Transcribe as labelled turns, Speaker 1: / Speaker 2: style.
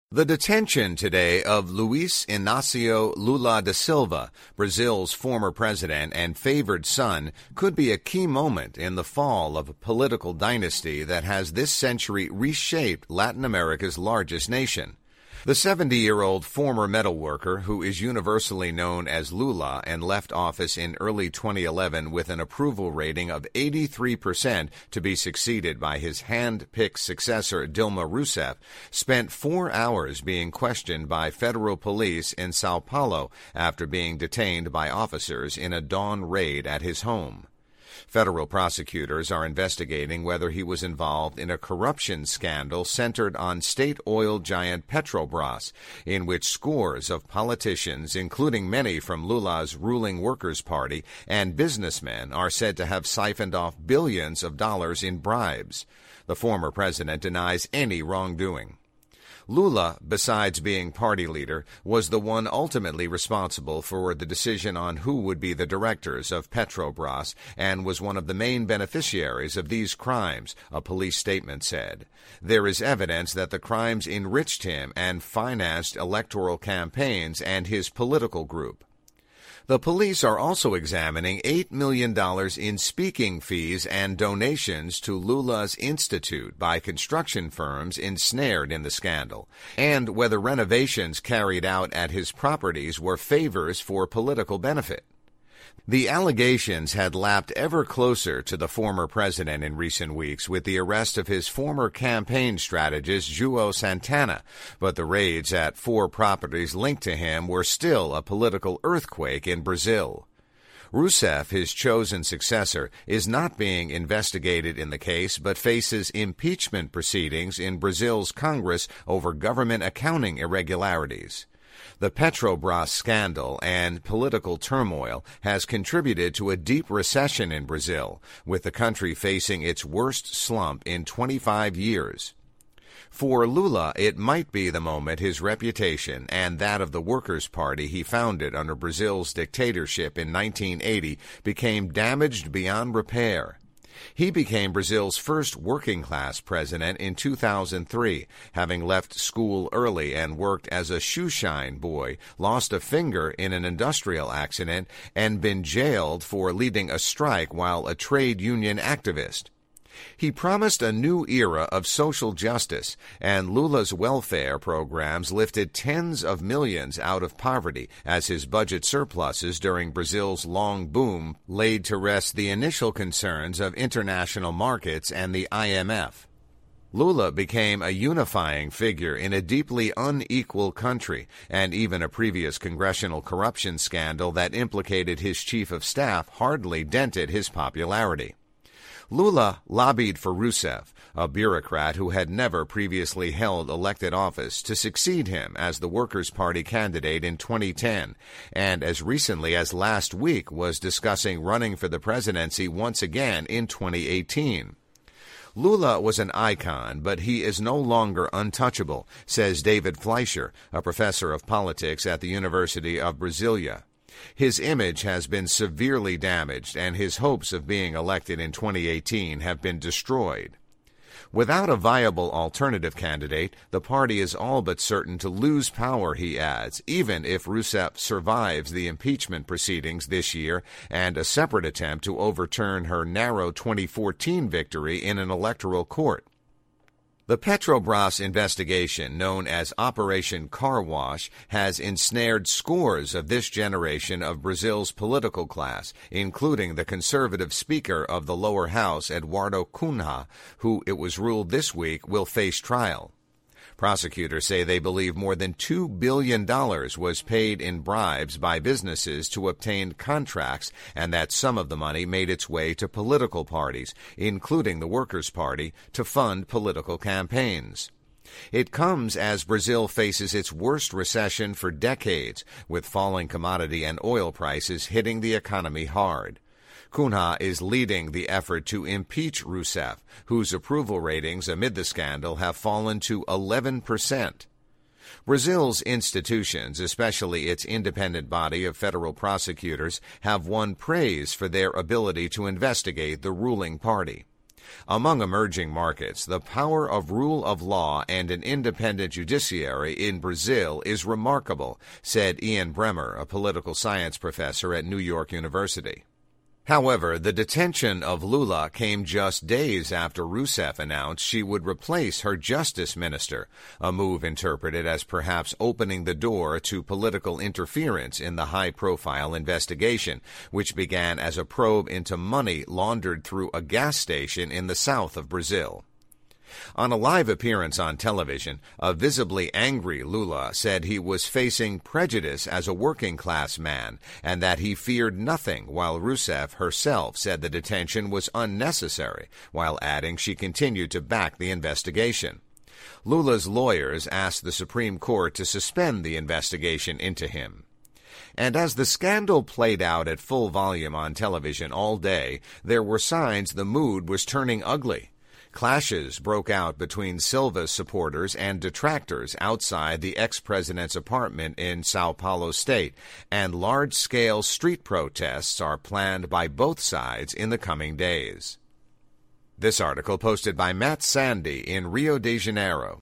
Speaker 1: The detention today of Luiz Inácio Lula da Silva, Brazil's former president and favored son, could be a key moment in the fall of a political dynasty that has this century reshaped Latin America's largest nation. The 70-year-old former metal worker, who is universally known as Lula and left office in early 2011 with an approval rating of 83% to be succeeded by his hand-picked successor Dilma Rousseff, spent 4 hours being questioned by federal police in Sao Paulo after being detained by officers in a dawn raid at his home. Federal prosecutors are investigating whether he was involved in a corruption scandal centered on state oil giant Petrobras, in which scores of politicians, including many from Lula's ruling Workers' Party, and businessmen are said to have siphoned off billions of dollars in bribes. The former president denies any wrongdoing. Lula, besides being party leader, was the one ultimately responsible for the decision on who would be the directors of Petrobras and was one of the main beneficiaries of these crimes, a police statement said. There is evidence that the crimes enriched him and financed electoral campaigns and his political group. The police are also examining $8 million in speaking fees and donations to Lula's institute by construction firms ensnared in the scandal, and whether renovations carried out at his properties were favors for political benefit. The allegations had lapped ever closer to the former president in recent weeks with the arrest of his former campaign strategist João Santana, but the raids at 4 properties linked to him were still a political earthquake in Brazil. Rousseff, his chosen successor, is not being investigated in the case but faces impeachment proceedings in Brazil's Congress over government accounting irregularities. The Petrobras scandal and political turmoil has contributed to a deep recession in Brazil, with the country facing its worst slump in 25 years. For Lula, it might be the moment his reputation and that of the Workers' Party he founded under Brazil's dictatorship in 1980 became damaged beyond repair. He became Brazil's first working-class president in 2003, having left school early and worked as a shoeshine boy, lost a finger in an industrial accident, and been jailed for leading a strike while a trade union activist. He promised a new era of social justice, and Lula's welfare programs lifted tens of millions out of poverty as his budget surpluses during Brazil's long boom laid to rest the initial concerns of international markets and the IMF. Lula became a unifying figure in a deeply unequal country, and even a previous congressional corruption scandal that implicated his chief of staff hardly dented his popularity. Lula lobbied for Rousseff, a bureaucrat who had never previously held elected office, to succeed him as the Workers' Party candidate in 2010, and as recently as last week was discussing running for the presidency once again in 2018. Lula was an icon, but he is no longer untouchable, says David Fleischer, a professor of politics at the University of Brasilia. His image has been severely damaged, and his hopes of being elected in 2018 have been destroyed. Without a viable alternative candidate, the party is all but certain to lose power, he adds, even if Rousseff survives the impeachment proceedings this year and a separate attempt to overturn her narrow 2014 victory in an electoral court. The Petrobras investigation, known as Operation Car Wash, has ensnared scores of this generation of Brazil's political class, including the conservative Speaker of the lower house, Eduardo Cunha, who it was ruled this week will face trial. Prosecutors say they believe more than $2 billion was paid in bribes by businesses to obtain contracts, and that some of the money made its way to political parties, including the Workers' Party, to fund political campaigns. It comes as Brazil faces its worst recession for decades, with falling commodity and oil prices hitting the economy hard. Cunha is leading the effort to impeach Rousseff, whose approval ratings amid the scandal have fallen to 11%. Brazil's institutions, especially its independent body of federal prosecutors, have won praise for their ability to investigate the ruling party. Among emerging markets, the power of rule of law and an independent judiciary in Brazil is remarkable, said Ian Bremmer, a political science professor at New York University. However, the detention of Lula came just days after Rousseff announced she would replace her justice minister, a move interpreted as perhaps opening the door to political interference in the high-profile investigation, which began as a probe into money laundered through a gas station in the south of Brazil. On a live appearance on television, a visibly angry Lula said he was facing prejudice as a working-class man and that he feared nothing, while Rousseff herself said the detention was unnecessary, while adding she continued to back the investigation. Lula's lawyers asked the Supreme Court to suspend the investigation into him. And as the scandal played out at full volume on television all day, there were signs the mood was turning ugly. Clashes broke out between Silva's supporters and detractors outside the ex-president's apartment in Sao Paulo state, and large-scale street protests are planned by both sides in the coming days. This article posted by Matt Sandy in Rio de Janeiro.